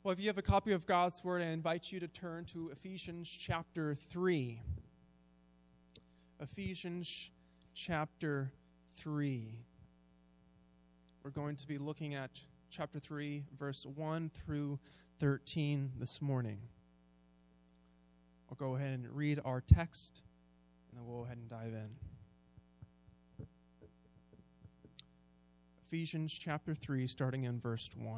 Well, if you have a copy of God's Word, I invite you to turn to Ephesians chapter 3. Ephesians chapter 3. We're going to be looking at chapter 3, verse 1 through 13 this morning. I'll go ahead and read our text, and then we'll go ahead and dive in. Ephesians chapter 3, starting in verse 1.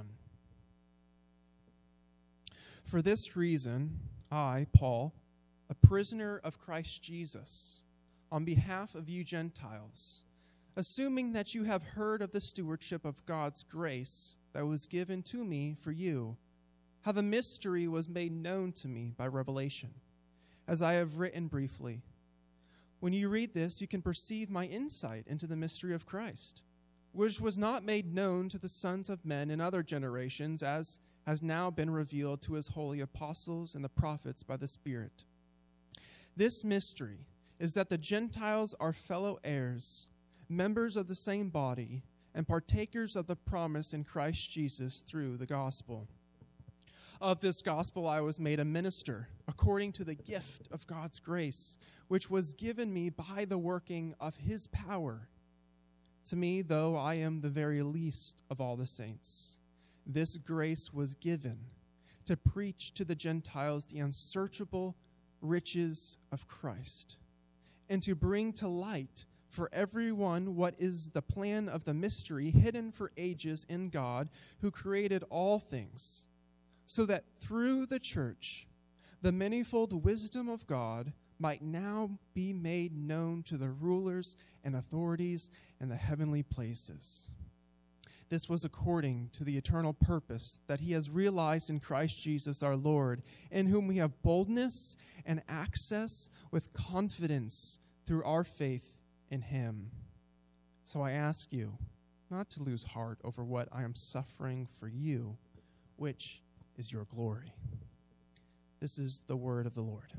For this reason, I, Paul, a prisoner of Christ Jesus, on behalf of you Gentiles, assuming that you have heard of the stewardship of God's grace that was given to me for you, how the mystery was made known to me by revelation, as I have written briefly. When you read this, you can perceive my insight into the mystery of Christ, which was not made known to the sons of men in other generations, as has now been revealed to his holy apostles and the prophets by the Spirit. This mystery is that the Gentiles are fellow heirs, members of the same body, and partakers of the promise in Christ Jesus through the gospel. Of this gospel I was made a minister, according to the gift of God's grace, which was given me by the working of his power. To me, though I am the very least of all the saints, this grace was given to preach to the Gentiles the unsearchable riches of Christ, and to bring to light for everyone what is the plan of the mystery hidden for ages in God, who created all things, so that through the church the manifold wisdom of God might now be made known to the rulers and authorities in the heavenly places. This was according to the eternal purpose that he has realized in Christ Jesus our Lord, in whom we have boldness and access with confidence through our faith in him. So I ask you not to lose heart over what I am suffering for you, which is your glory. This is the word of the Lord.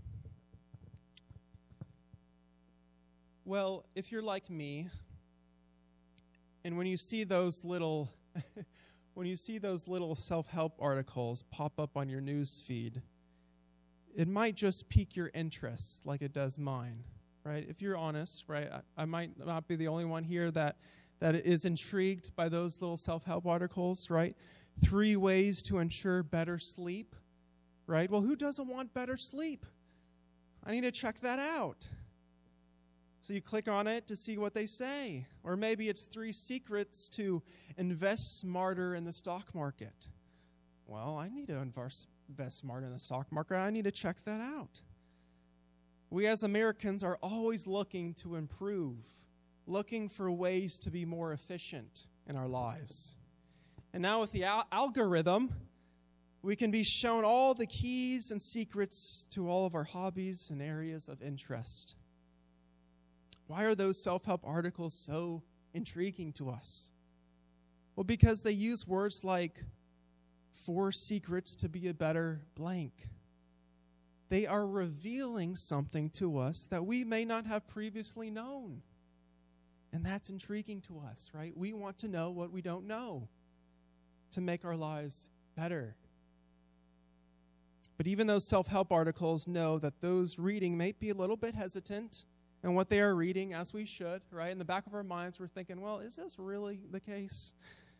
Well, if you're like me, and when you see those little self-help articles pop up on your news feed, it might just pique your interest like it does mine, right? If you're honest, right? I might not be the only one here that is intrigued by those little self-help articles, right? 3 ways to ensure better sleep, right? Well, who doesn't want better sleep? I need to check that out. So you click on it to see what they say. Or maybe it's 3 secrets to invest smarter in the stock market. Well, I need to invest smarter in the stock market. I need to check that out. We as Americans are always looking to improve, looking for ways to be more efficient in our lives. And now with the algorithm, we can be shown all the keys and secrets to all of our hobbies and areas of interest. Why are those self-help articles so intriguing to us? Well, because they use words like 4 secrets to be a better blank. They are revealing something to us that we may not have previously known. And that's intriguing to us, right? We want to know what we don't know to make our lives better. But even those self-help articles know that those reading may be a little bit hesitant in what they are reading, as we should, right? In the back of our minds, we're thinking, well, is this really the case?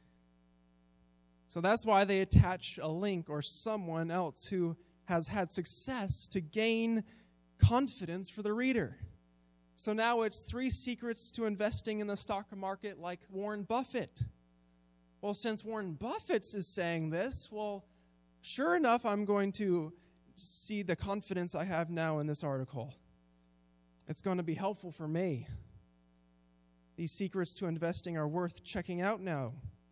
So that's why they attach a link or someone else who has had success to gain confidence for the reader. So now it's 3 secrets to investing in the stock market like Warren Buffett. Well, since Warren Buffett is saying this, well, sure enough, I'm going to see the confidence I have now in this article. It's going to be helpful for me. These secrets to investing are worth checking out now.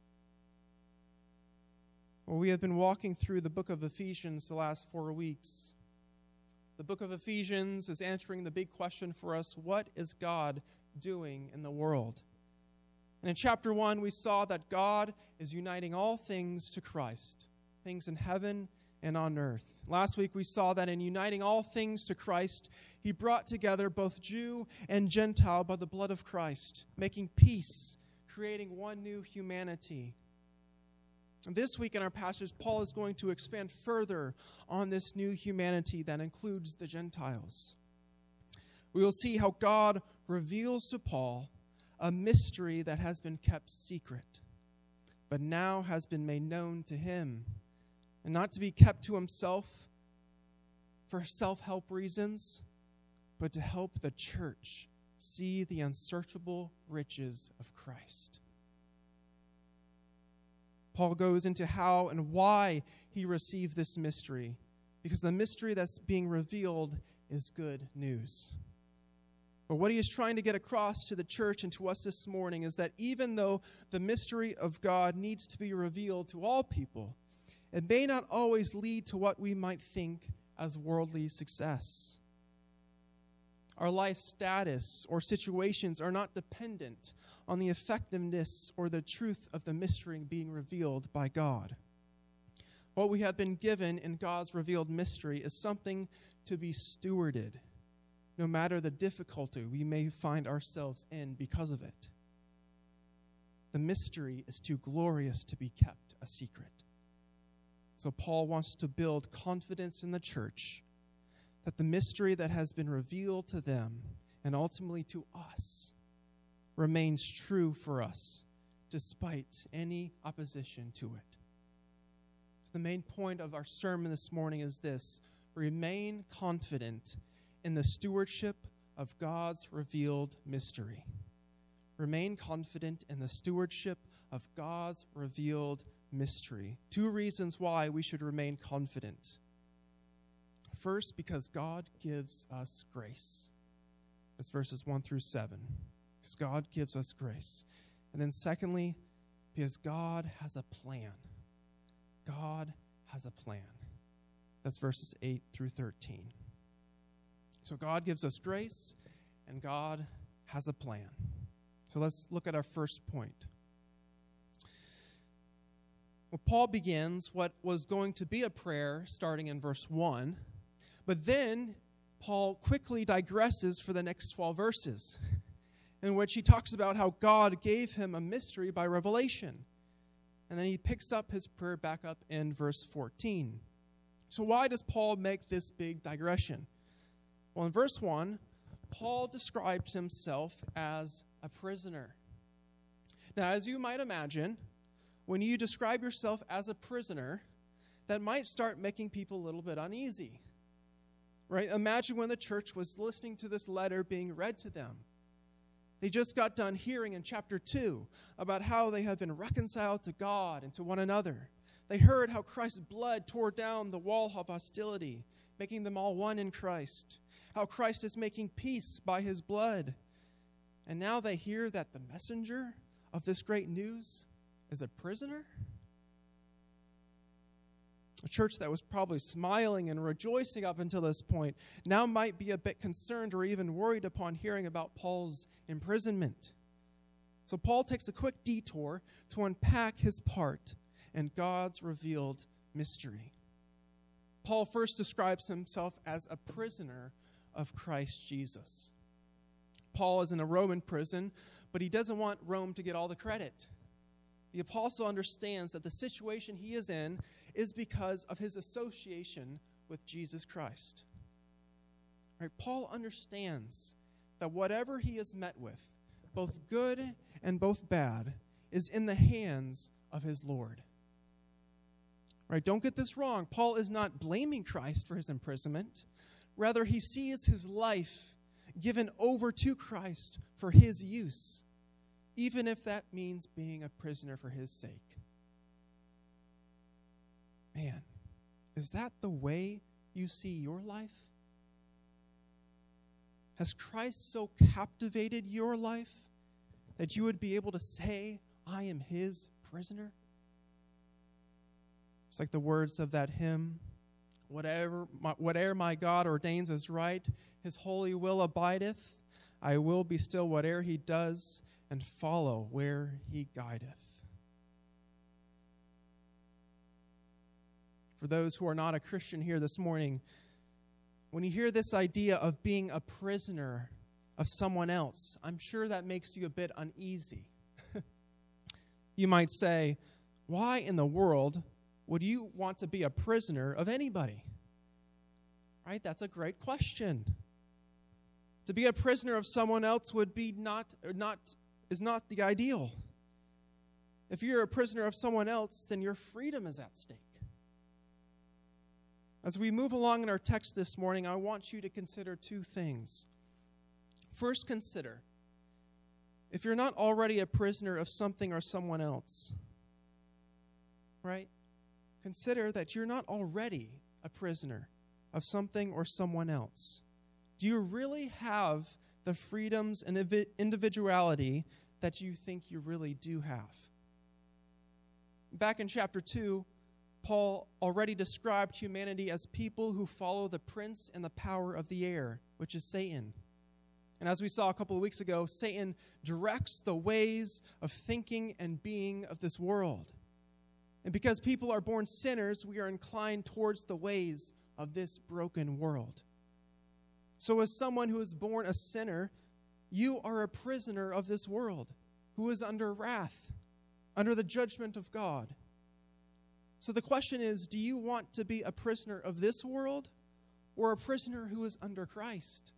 Well, we have been walking through the book of Ephesians the last 4 weeks. The book of Ephesians is answering the big question for us: what is God doing in the world? And in chapter 1, we saw that God is uniting all things to Christ, things in heaven and on earth. Last week we saw that in uniting all things to Christ, he brought together both Jew and Gentile by the blood of Christ, making peace, creating one new humanity. This week in our passage, Paul is going to expand further on this new humanity that includes the Gentiles. We will see how God reveals to Paul a mystery that has been kept secret, but now has been made known to him, and not to be kept to himself for self-help reasons, but to help the church see the unsearchable riches of Christ. Paul goes into how and why he received this mystery, because the mystery that's being revealed is good news. But what he is trying to get across to the church and to us this morning is that even though the mystery of God needs to be revealed to all people, it may not always lead to what we might think as worldly success. Our life status or situations are not dependent on the effectiveness or the truth of the mystery being revealed by God. What we have been given in God's revealed mystery is something to be stewarded, no matter the difficulty we may find ourselves in because of it. The mystery is too glorious to be kept a secret. So Paul wants to build confidence in the church that the mystery that has been revealed to them and ultimately to us remains true for us despite any opposition to it. So the main point of our sermon this morning is this: remain confident in the stewardship of God's revealed mystery. Remain confident in the stewardship of God's revealed mystery. 2 reasons why we should remain confident. First, because God gives us grace. That's verses 1 through 7. Because God gives us grace. And then secondly, because God has a plan. God has a plan. That's verses 8 through 13. So God gives us grace, and God has a plan. So let's look at our first point. Well, Paul begins what was going to be a prayer starting in verse 1, but then Paul quickly digresses for the next 12 verses, in which he talks about how God gave him a mystery by revelation. And then he picks up his prayer back up in verse 14. So why does Paul make this big digression? Well, in verse 1, Paul describes himself as a prisoner. Now, as you might imagine, when you describe yourself as a prisoner, that might start making people a little bit uneasy. Right? Imagine when the church was listening to this letter being read to them. They just got done hearing in chapter 2 about how they have been reconciled to God and to one another. They heard how Christ's blood tore down the wall of hostility, making them all one in Christ. How Christ is making peace by his blood. And now they hear that the messenger of this great news is a prisoner? A church that was probably smiling and rejoicing up until this point now might be a bit concerned or even worried upon hearing about Paul's imprisonment. So Paul takes a quick detour to unpack his part in God's revealed mystery. Paul first describes himself as a prisoner of Christ Jesus. Paul is in a Roman prison, but he doesn't want Rome to get all the credit. The apostle understands that the situation he is in is because of his association with Jesus Christ. Right? Paul understands that whatever he is met with, both good and both bad, is in the hands of his Lord. Right? Don't get this wrong. Paul is not blaming Christ for his imprisonment. Rather, he sees his life given over to Christ for his use, even if that means being a prisoner for his sake. Man, is that the way you see your life? Has Christ so captivated your life that you would be able to say, I am his prisoner? It's like the words of that hymn, whatever my God ordains as right, his holy will abideth. I will be still whate'er he does, and follow where he guideth. For those who are not a Christian here this morning, when you hear this idea of being a prisoner of someone else, I'm sure that makes you a bit uneasy. You might say, why in the world would you want to be a prisoner of anybody? Right? That's a great question. To be a prisoner of someone else would be is not the ideal. If you're a prisoner of someone else, then your freedom is at stake. As we move along in our text this morning, I want you to consider two things. First, consider, if you're not already a prisoner of something or someone else, right? Consider that you're not already a prisoner of something or someone else. Do you really have the freedoms and individuality that you think you really do have? Back in chapter 2, Paul already described humanity as people who follow the prince and the power of the air, which is Satan. And as we saw a couple of weeks ago, Satan directs the ways of thinking and being of this world. And because people are born sinners, we are inclined towards the ways of this broken world. So as someone who is born a sinner, you are a prisoner of this world, who is under wrath, under the judgment of God. So the question is, do you want to be a prisoner of this world or a prisoner who is under Christ?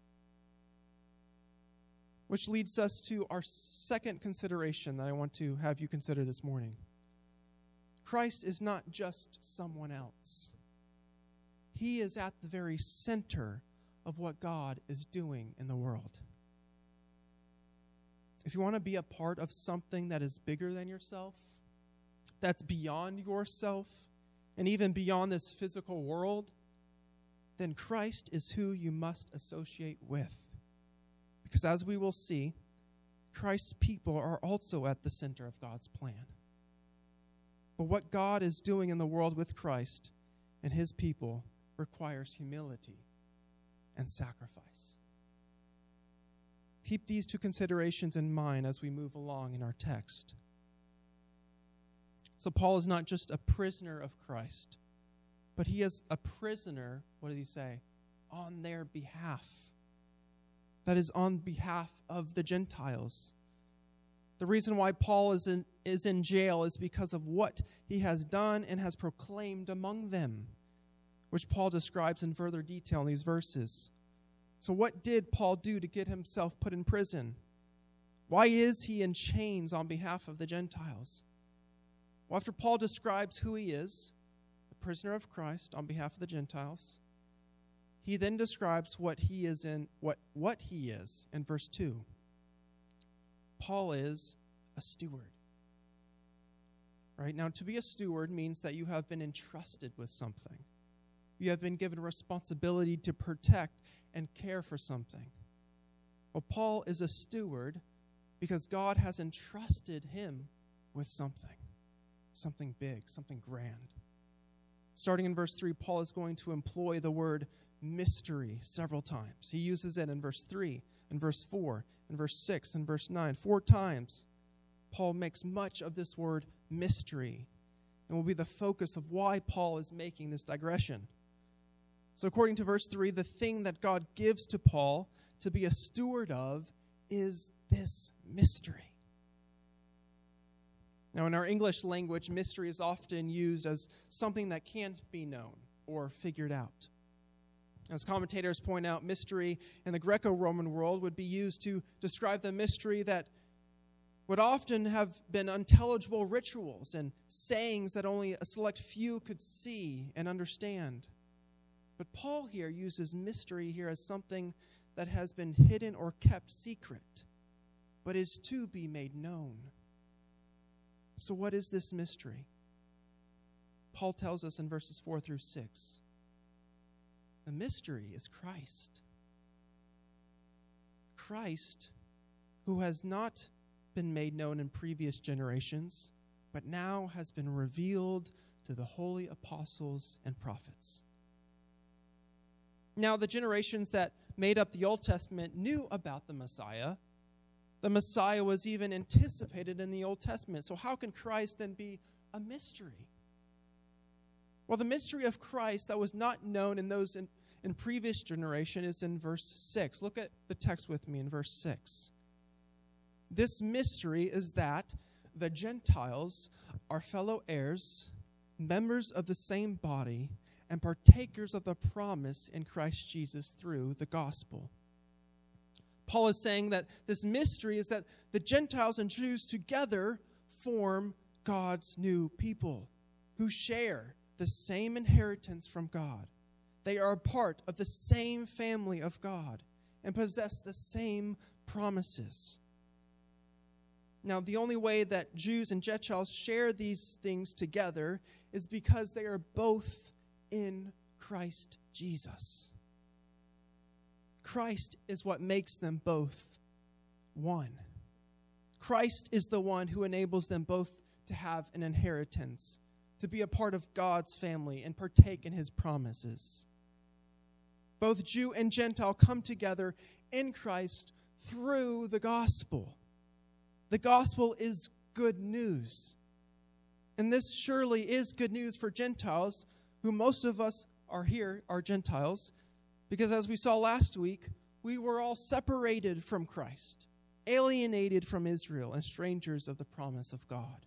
Which leads us to our second consideration that I want to have you consider this morning. Christ is not just someone else. He is at the very center of what God is doing in the world. If you want to be a part of something that is bigger than yourself, that's beyond yourself, and even beyond this physical world, then Christ is who you must associate with. Because as we will see, Christ's people are also at the center of God's plan. But what God is doing in the world with Christ and his people requires humility and sacrifice. Keep these two considerations in mind as we move along in our text. So Paul is not just a prisoner of Christ, but he is a prisoner, what does he say? On their behalf. That is on behalf of the Gentiles. The reason why Paul is in jail is because of what he has done and has proclaimed among them, which Paul describes in further detail in these verses. So what did Paul do to get himself put in prison? Why is he in chains on behalf of the Gentiles? Well, after Paul describes who he is, the prisoner of Christ on behalf of the Gentiles, he then describes what he is in verse 2. Paul is a steward. Right? Now, to be a steward means that you have been entrusted with something. You have been given responsibility to protect and care for something. Well, Paul is a steward because God has entrusted him with something big, something grand. Starting in verse 3, Paul is going to employ the word mystery several times. He uses it in verse 3, in verse 4, in verse 6, and verse 9. 4 times, Paul makes much of this word mystery and will be the focus of why Paul is making this digression. So according to verse 3, the thing that God gives to Paul to be a steward of is this mystery. Now, in our English language, mystery is often used as something that can't be known or figured out. As commentators point out, mystery in the Greco-Roman world would be used to describe the mystery that would often have been unintelligible rituals and sayings that only a select few could see and understand. But Paul here uses mystery here as something that has been hidden or kept secret, but is to be made known. So what is this mystery? Paul tells us in verses 4 through 6. The mystery is Christ. Christ, who has not been made known in previous generations, but now has been revealed to the holy apostles and prophets. Now, the generations that made up the Old Testament knew about the Messiah. The Messiah was even anticipated in the Old Testament. So how can Christ then be a mystery? Well, the mystery of Christ that was not known in those in previous generation is in verse 6. Look at the text with me in verse 6. This mystery is that the Gentiles are fellow heirs, members of the same body, and partakers of the promise in Christ Jesus through the gospel. Paul is saying that this mystery is that the Gentiles and Jews together form God's new people who share the same inheritance from God. They are a part of the same family of God and possess the same promises. Now, the only way that Jews and Gentiles share these things together is because they are both in Christ Jesus. Christ is what makes them both one. Christ is the one who enables them both to have an inheritance, to be a part of God's family and partake in his promises. Both Jew and Gentile come together in Christ through the gospel. The gospel is good news. And this surely is good news for Gentiles, who most of us are here, are Gentiles, because as we saw last week, we were all separated from Christ, alienated from Israel, and strangers of the promise of God.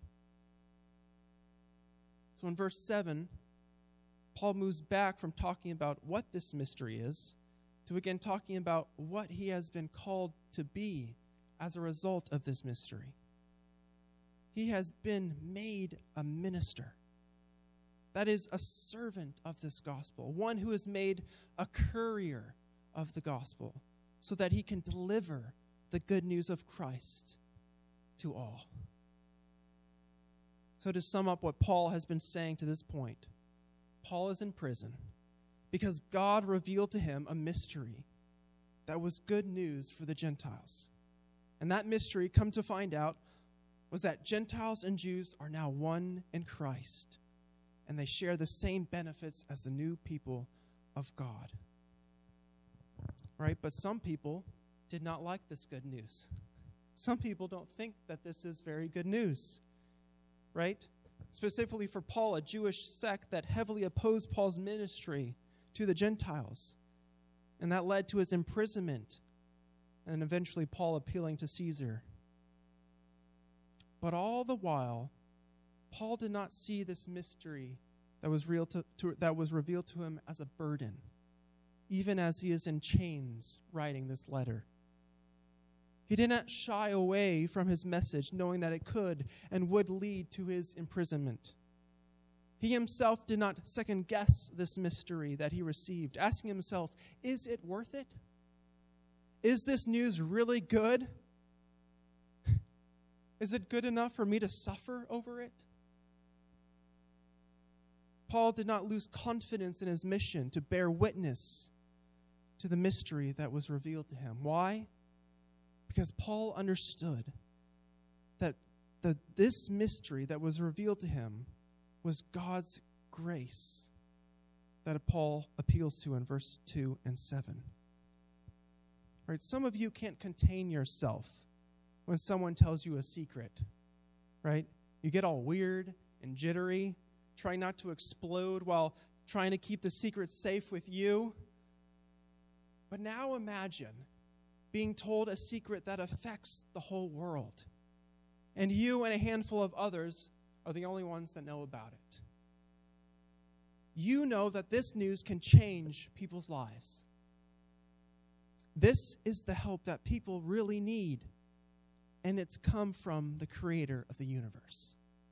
So in verse 7, Paul moves back from talking about what this mystery is to again talking about what he has been called to be as a result of this mystery. He has been made a minister. That is, a servant of this gospel, one who is made a courier of the gospel so that he can deliver the good news of Christ to all. So to sum up what Paul has been saying to this point, Paul is in prison because God revealed to him a mystery that was good news for the Gentiles. And that mystery, come to find out, was that Gentiles and Jews are now one in Christ, and they share the same benefits as the new people of God. Right? But some people did not like this good news. Some people don't think that this is very good news. Right? Specifically for Paul, a Jewish sect that heavily opposed Paul's ministry to the Gentiles. And that led to his imprisonment and eventually Paul appealing to Caesar. But all the while, Paul did not see this mystery that was revealed to him as a burden, even as he is in chains writing this letter. He did not shy away from his message, knowing that it could and would lead to his imprisonment. He himself did not second-guess this mystery that he received, asking himself, is it worth it? Is this news really good? Is it good enough for me to suffer over it? Paul did not lose confidence in his mission to bear witness to the mystery that was revealed to him. Why? Because Paul understood that this mystery that was revealed to him was God's grace that Paul appeals to in verse 2 and 7. Right? Some of you can't contain yourself when someone tells you a secret, right? You get all weird and jittery, trying not to explode while trying to keep the secret safe with you. But now imagine being told a secret that affects the whole world, and you and a handful of others are the only ones that know about it. You know that this news can change people's lives. This is the help that people really need, and it's come from the Creator of the universe.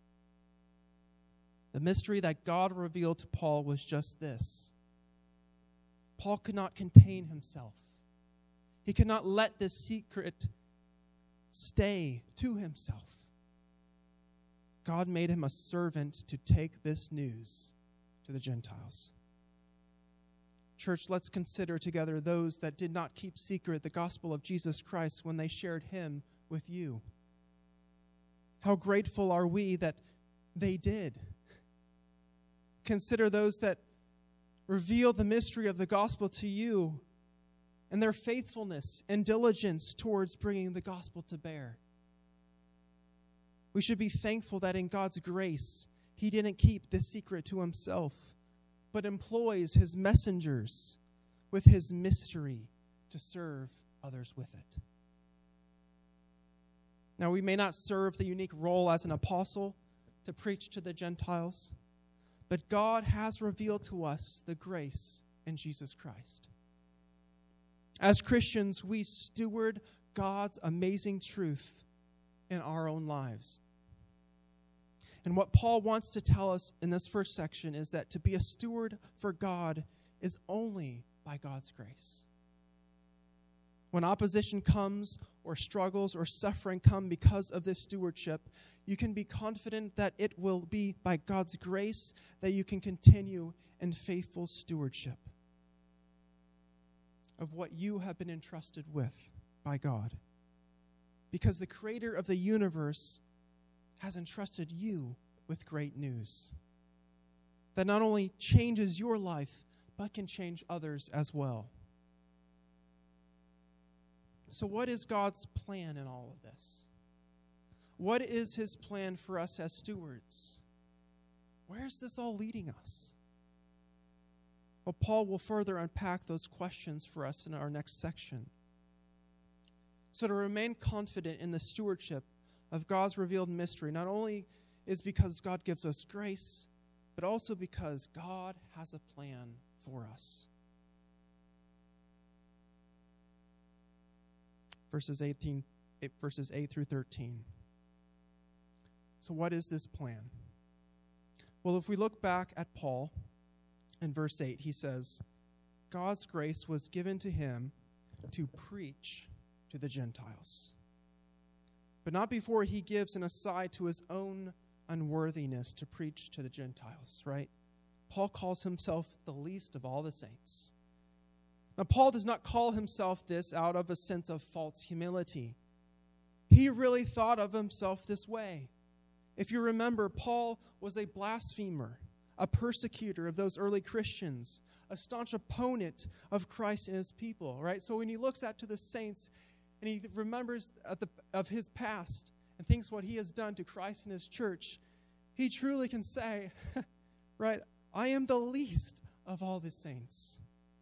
The mystery that God revealed to Paul was just this. Paul could not contain himself. He could not let this secret stay to himself. God made him a servant to take this news to the Gentiles. Church, let's consider together those that did not keep secret the gospel of Jesus Christ when they shared him with you. How grateful are we that they did. Consider those that revealed the mystery of the gospel to you and their faithfulness and diligence towards bringing the gospel to bear. We should be thankful that in God's grace, he didn't keep this secret to himself, but employs his messengers with his mystery to serve others with it. Now, we may not serve the unique role as an apostle to preach to the Gentiles, but God has revealed to us the grace in Jesus Christ. As Christians, we steward God's amazing truth in our own lives. And what Paul wants to tell us in this first section is that to be a steward for God is only by God's grace. When opposition comes, or struggles or suffering come because of this stewardship, you can be confident that it will be by God's grace that you can continue in faithful stewardship of what you have been entrusted with by God. Because the Creator of the universe has entrusted you with great news that not only changes your life, but can change others as well. So what is God's plan in all of this? What is his plan for us as stewards? Where is this all leading us? Well, Paul will further unpack those questions for us in our next section. So to remain confident in the stewardship of God's revealed mystery, not only is because God gives us grace, but also because God has a plan for us. Verses 8 through 13. So what is this plan? Well, if we look back at Paul in verse 8, he says, God's grace was given to him to preach to the Gentiles, but not before he gives an aside to his own unworthiness to preach to the Gentiles, right? Paul calls himself the least of all the saints. Now, Paul does not call himself this out of a sense of false humility. He really thought of himself this way. If you remember, Paul was a blasphemer, a persecutor of those early Christians, a staunch opponent of Christ and his people, right? So when he looks out to the saints and he remembers of his past and thinks what he has done to Christ and his church, he truly can say, right, I am the least of all the saints.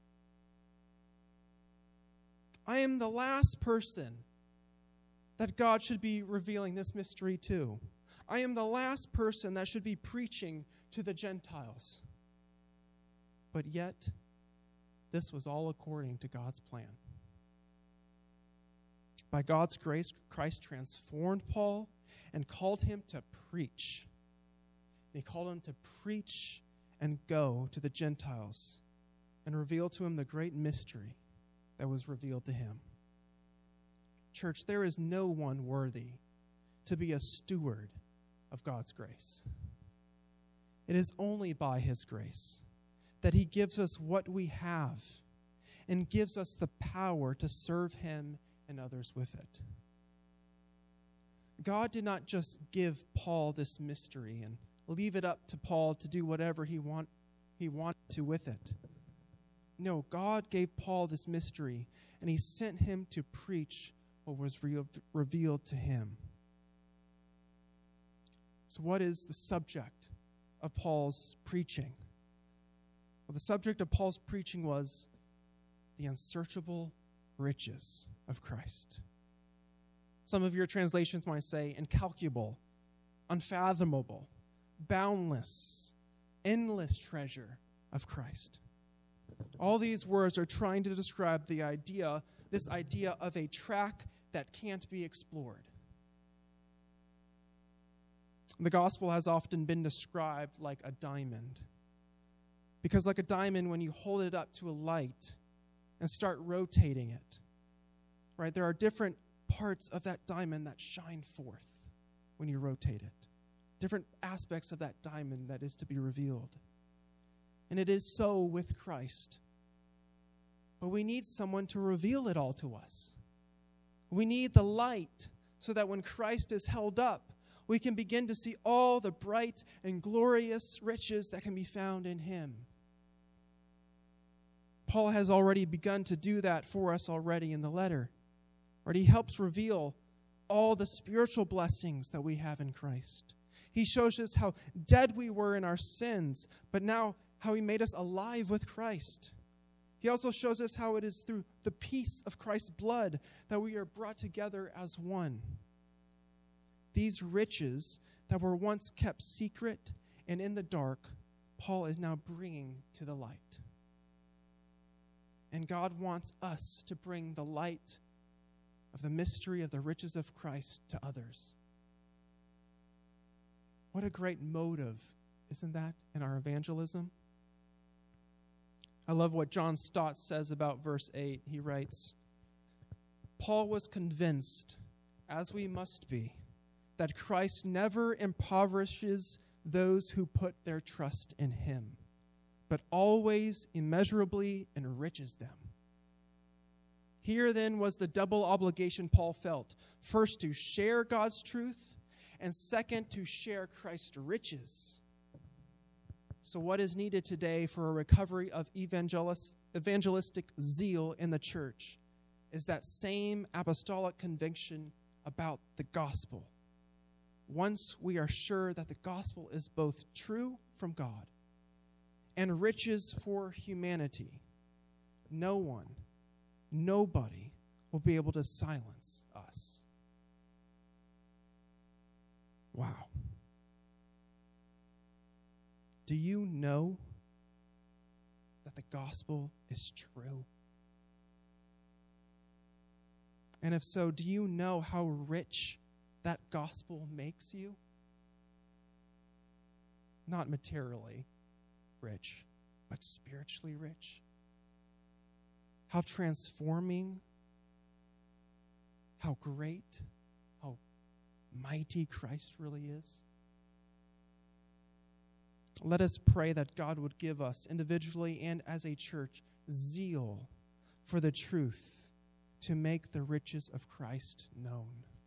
I am the last person that God should be revealing this mystery to. I am the last person that should be preaching to the Gentiles. But yet, this was all according to God's plan. By God's grace, Christ transformed Paul and called him to preach. And he called him to preach and go to the Gentiles and reveal to him the great mystery that was revealed to him. Church, there is no one worthy to be a steward of God's grace. It is only by his grace that he gives us what we have and gives us the power to serve him and others with it. God did not just give Paul this mystery and leave it up to Paul to do whatever he wanted to with it. No, God gave Paul this mystery, and he sent him to preach what was revealed to him. So what is the subject of Paul's preaching? Well, the subject of Paul's preaching was the unsearchable riches of Christ. Some of your translations might say incalculable, unfathomable, boundless, endless treasure of Christ. All these words are trying to describe this idea of a track that can't be explored. The gospel has often been described like a diamond. Because like a diamond, when you hold it up to a light and start rotating it, right, there are different parts of that diamond that shine forth when you rotate it. Different aspects of that diamond that is to be revealed. And it is so with Christ. But we need someone to reveal it all to us. We need the light so that when Christ is held up, we can begin to see all the bright and glorious riches that can be found in him. Paul has already begun to do that for us already in the letter. Right? He helps reveal all the spiritual blessings that we have in Christ. He shows us how dead we were in our sins, but now how he made us alive with Christ. He also shows us how it is through the peace of Christ's blood that we are brought together as one. these riches that were once kept secret and in the dark, Paul is now bringing to the light. And God wants us to bring the light of the mystery of the riches of Christ to others. What a great motive, isn't that, in our evangelism? I love what John Stott says about verse 8. He writes, Paul was convinced, as we must be, that Christ never impoverishes those who put their trust in him, but always immeasurably enriches them. Here then was the double obligation Paul felt. First, to share God's truth, and second, to share Christ's riches. So what is needed today for a recovery of evangelistic zeal in the church is that same apostolic conviction about the gospel. Once we are sure that the gospel is both true from God and riches for humanity, no one, nobody will be able to silence us. Wow. Do you know that the gospel is true? And if so, do you know how rich that gospel makes you? Not materially rich, but spiritually rich. How transforming, how great, how mighty Christ really is. Let us pray that God would give us individually and as a church zeal for the truth to make the riches of Christ known.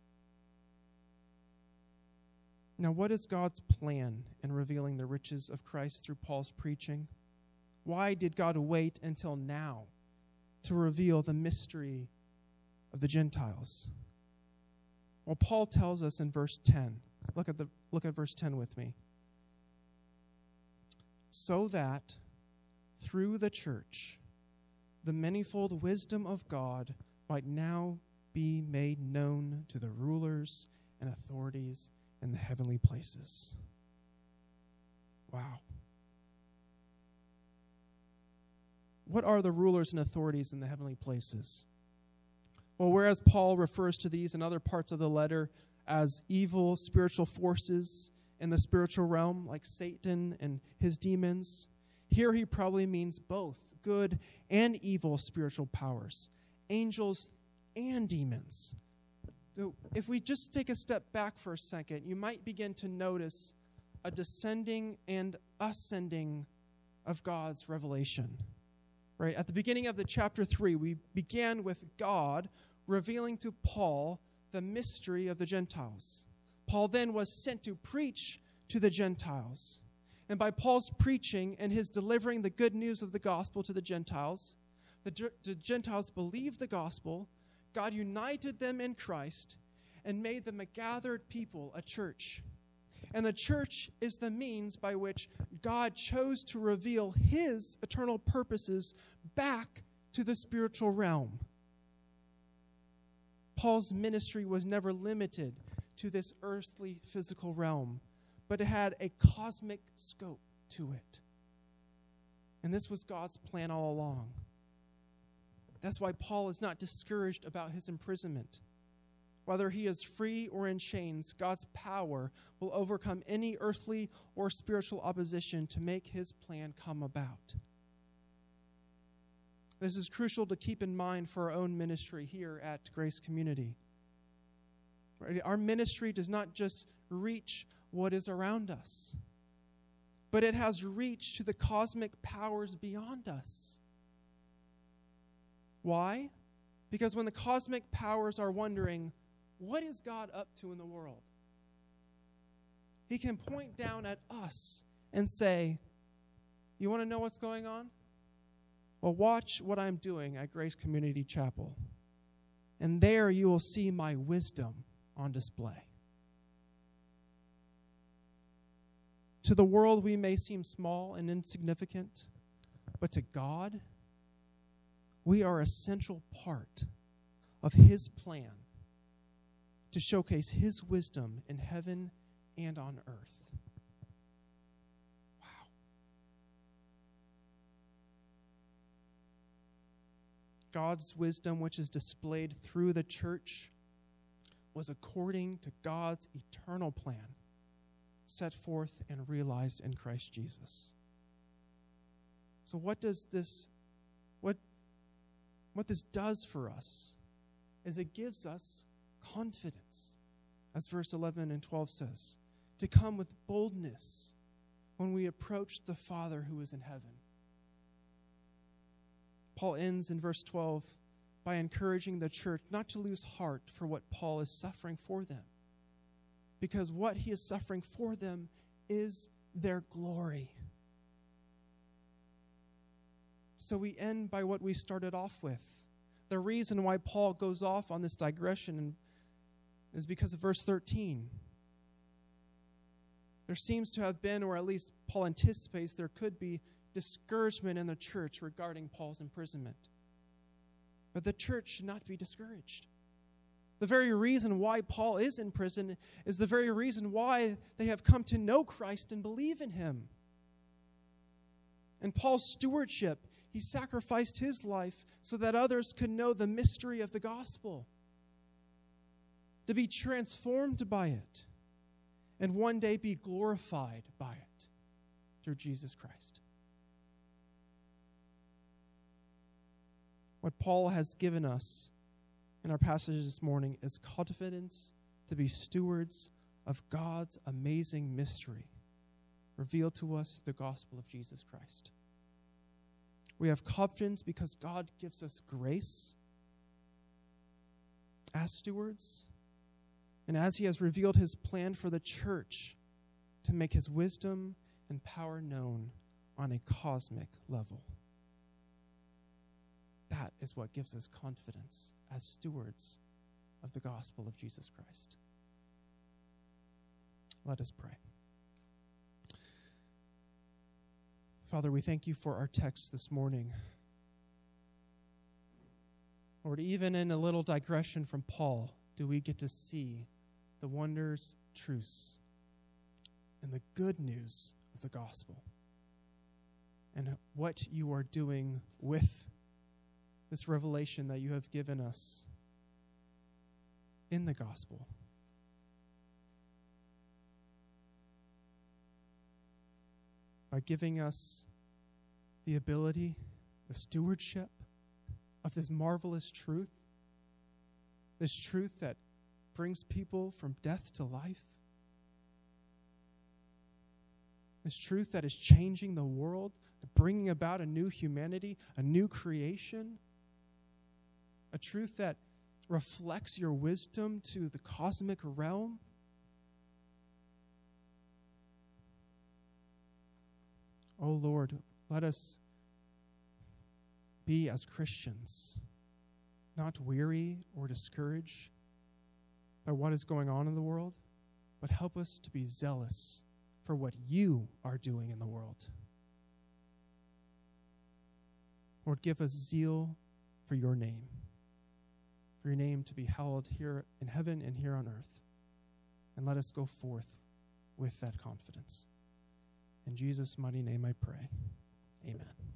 Now, what is God's plan in revealing the riches of Christ through Paul's preaching? Why did God wait until now to reveal the mystery of the Gentiles? Well, Paul tells us in verse 10. Look at verse 10 with me. So that through the church the manifold wisdom of God might now be made known to the rulers and authorities in the heavenly places. Wow. What are the rulers and authorities in the heavenly places? Well, whereas Paul refers to these in other parts of the letter as evil spiritual forces in the spiritual realm, like Satan and his demons, here he probably means both good and evil spiritual powers, angels and demons. So if we just take a step back for a second, you might begin to notice a descending and ascending of God's revelation. Right? At the beginning of the chapter 3, we began with God revealing to Paul the mystery of the Gentiles. Paul then was sent to preach to the Gentiles. And by Paul's preaching and his delivering the good news of the gospel to the Gentiles, the Gentiles believed the gospel, God united them in Christ, and made them a gathered people, a church. And the church is the means by which God chose to reveal his eternal purposes back to the spiritual realm. Paul's ministry was never limited to this earthly physical realm, but it had a cosmic scope to it. And this was God's plan all along. That's why Paul is not discouraged about his imprisonment. Whether he is free or in chains, God's power will overcome any earthly or spiritual opposition to make his plan come about. This is crucial to keep in mind for our own ministry here at Grace Community. Our ministry does not just reach what is around us, but it has reach to the cosmic powers beyond us. Why? Because when the cosmic powers are wondering, what is God up to in the world? He can point down at us and say, you want to know what's going on? Well, watch what I'm doing at Grace Community Chapel. And there you will see my wisdom on display. To the world, we may seem small and insignificant, but to God, we are a central part of his plan to showcase his wisdom in heaven and on earth. Wow. God's wisdom, which is displayed through the church, was according to God's eternal plan, set forth and realized in Christ Jesus. So what this does for us is it gives us confidence, as verse 11 and 12 says, to come with boldness when we approach the Father who is in heaven. Paul ends in verse 12 by encouraging the church not to lose heart for what Paul is suffering for them, because what he is suffering for them is their glory. So we end by what we started off with. The reason why Paul goes off on this digression is because of verse 13. There seems to have been, or at least Paul anticipates there could be, discouragement in the church regarding Paul's imprisonment. But the church should not be discouraged. The very reason why Paul is in prison is the very reason why they have come to know Christ and believe in him. In Paul's stewardship, he sacrificed his life so that others could know the mystery of the gospel, to be transformed by it, and one day be glorified by it through Jesus Christ. What Paul has given us in our passage this morning is confidence to be stewards of God's amazing mystery revealed to us through the gospel of Jesus Christ. We have confidence because God gives us grace as stewards, and as he has revealed his plan for the church to make his wisdom and power known on a cosmic level. That is what gives us confidence as stewards of the gospel of Jesus Christ. Let us pray. Father, we thank you for our text this morning. Lord, even in a little digression from Paul, do we get to see the wonders, truths, and the good news of the gospel, and what you are doing with this revelation that you have given us in the gospel. By giving us the ability, the stewardship of this marvelous truth, this truth that brings people from death to life, this truth that is changing the world, bringing about a new humanity, a new creation, a truth that reflects your wisdom to the cosmic realm. Oh Lord, let us be as Christians not weary or discouraged by what is going on in the world, but help us to be zealous for what you are doing in the world. Lord, give us zeal for your name to be hallowed here in heaven and here on earth. And let us go forth with that confidence. In Jesus' mighty name I pray. Amen.